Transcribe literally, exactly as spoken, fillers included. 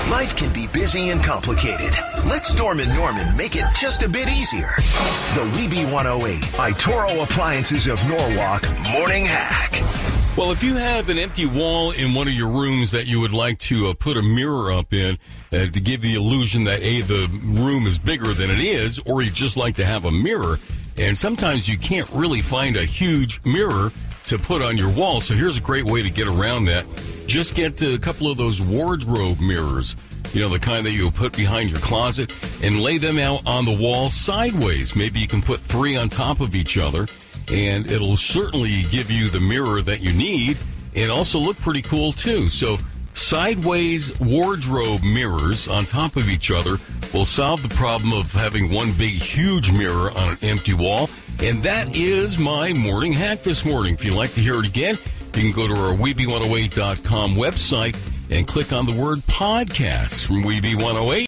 Life can be busy and complicated. Let Storm and Norman make it just a bit easier. The Weeby one oh eight by Toro Appliances of Norwalk Morning Hack. Well, if you have an empty wall in one of your rooms that you would like to uh, put a mirror up in uh, to give the illusion that, A, the room is bigger than it is, or you just like to have a mirror, and sometimes you can't really find a huge mirror to put on your wall, so here's a great way to get around that. Just get a couple of those wardrobe mirrors, you know, the kind that you put behind your closet, and lay them out on the wall sideways. Maybe you can put three on top of each other, and it'll certainly give you the mirror that you need, and also look pretty cool, too. So sideways wardrobe mirrors on top of each other will solve the problem of having one big, huge mirror on an empty wall. And that is my morning hack this morning. If you'd like to hear it again, you can go to our Weeby one oh eight dot com website and click on the word podcasts from Weeby one oh eight.